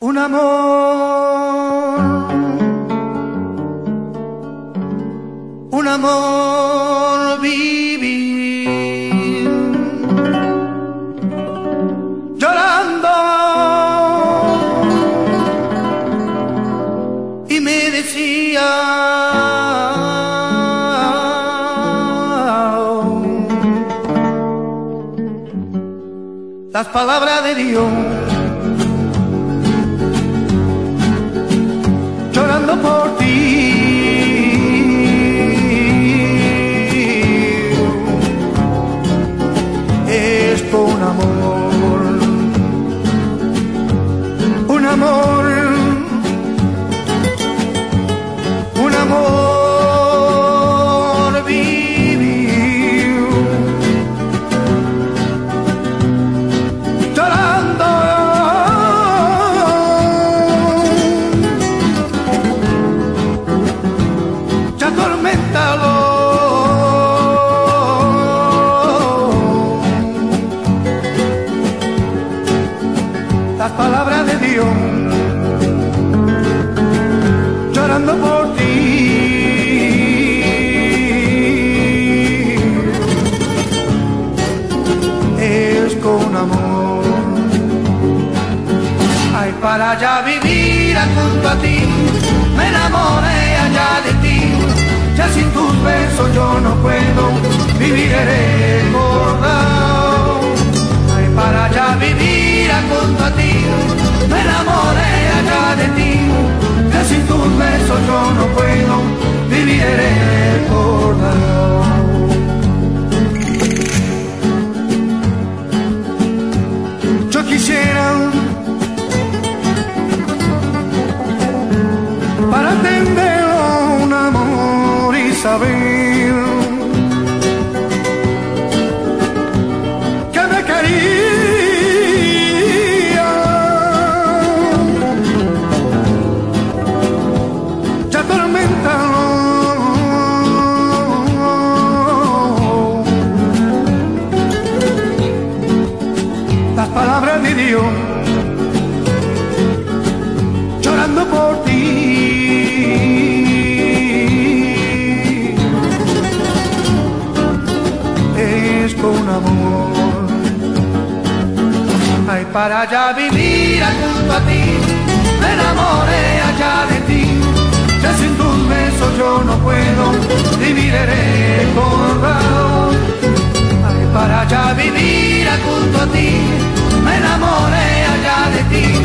un amor vivir, llorando, y me decía, las palabras de Dios, llorando por ti, esto un amor, un amor, un amor vivir, llorando, ya atorméntalo, las palabras de Dios, llorando por ti, es con amor. Ay, para allá vivir junto a ti, me enamoré allá de ti, ya sin tus besos yo no puedo vivir recordado. Ay, para allá vivir junto a ti, me enamoré allá de ti, que sin tus besos yo no puedo vivir recordado. Yo quisiera para atender un amor y saber que me quería, ya atorméntalo, las palabras de Dios, llorando por ti, es con amor. Ay, para allá vivir junto a ti, me enamoré allá de ti, ya sin tus besos yo no puedo vivir recordado. Ay, para allá vivir junto a ti, me enamoré allá de ti,